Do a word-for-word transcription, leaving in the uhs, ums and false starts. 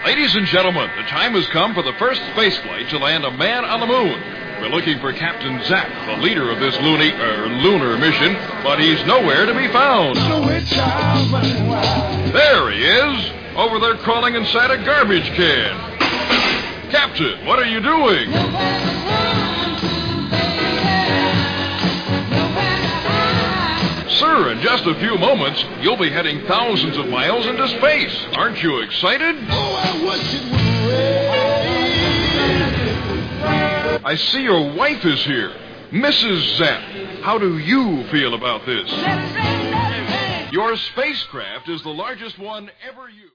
Ladies and gentlemen, the time has come for the first space flight to land a man on the moon. We're looking for Captain Zack, the leader of this loony, er, lunar mission, but he's nowhere to be found. There he is, over there crawling inside a garbage can. Captain, what are you doing? Sir, in just a few moments, you'll be heading thousands of miles into space. Aren't you excited? Oh, I wish it would rain. I see your wife is here. Missus Zapp, how do you feel about this? Your spacecraft is the largest one ever used.